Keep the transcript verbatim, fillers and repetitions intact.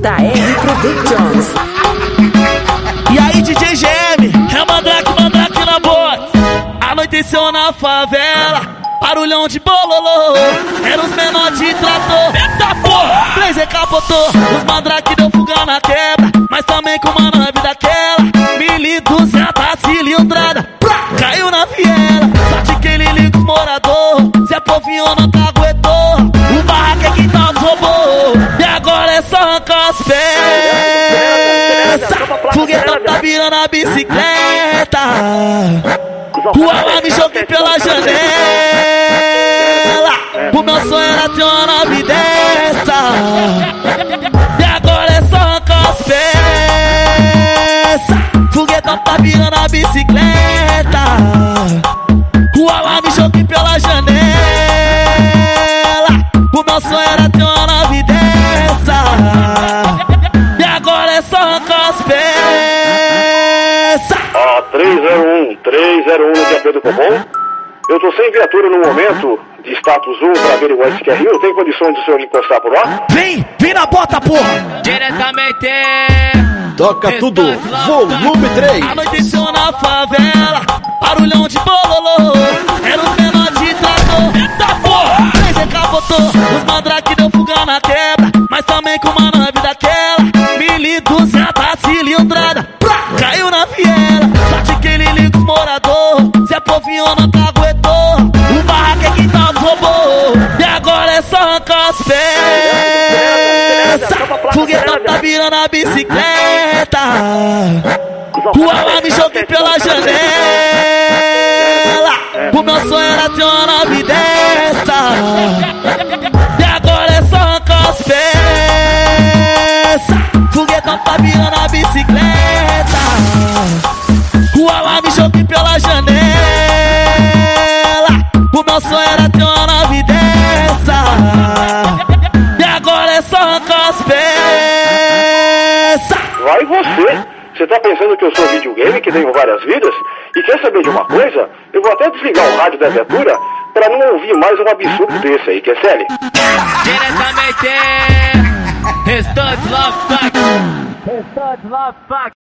J R Productions. E aí, D J G M, é mandrake, mandrake na voz. Anoiteceu na favela, barulhão de bololô. Era os menores de trator. Eita porra! Três recapotou, os mandrake deu fuga na quebra. Mas também com uma nave daquela mil e duzentas cilindrada. Caiu na viela, sorte que ele liga os morador. Zé Povinho não caguetou, o barraco é quem tá os robô. E agora é só arrancar as peças. Foguetão tá virando a bicicleta. O alarme joguei pela janela. O meu sonho era ter uma nave dessa. E agora é só arrancar as peças. Foguetão tá virando a bicicleta. O alarme joguei pela janela. O meu sonho era ter uma nave dessa. E agora é só arrancar as peças. Ó, três zero um, três zero um de Pedro Cobom. Eu tô sem viatura no momento de status um pra averiguar esse Q R U. Tem condições do senhor encostar por lá? Vem, vem na bota, porra! Diretamente. Toca tudo, volume três. Anoiteceu na favela, barulhão de bololô. Era os menores de trator. Eita porra! Três recapotou, os mandrake deu fuga na quebra. Mas também com uma nave daquela mil e duzentas cilindrada. Caiu na viela, sorte que ele liga os morador. Zé Povinho não caguetou, o barraco é quem tá os robô. E agora é só arrancar as peças. Foguetão tá virando a bicicleta. O alarme joguei pela janela. O meu sonho era ter uma nave dessa. E agora é só arrancar as peças. Foguetão tá virando a bicicleta. O alarme joguei pela janela. O meu sonho era ter uma nave dessa. E agora é só arrancar as peças. Vai você! Você tá pensando que eu sou videogame, que tenho várias vidas? E quer saber de uma coisa? Eu vou até desligar o rádio da viatura pra não ouvir mais um absurdo desse aí, quer sério? Diretamente. Restante Love Fuck. Restante Love Fuck.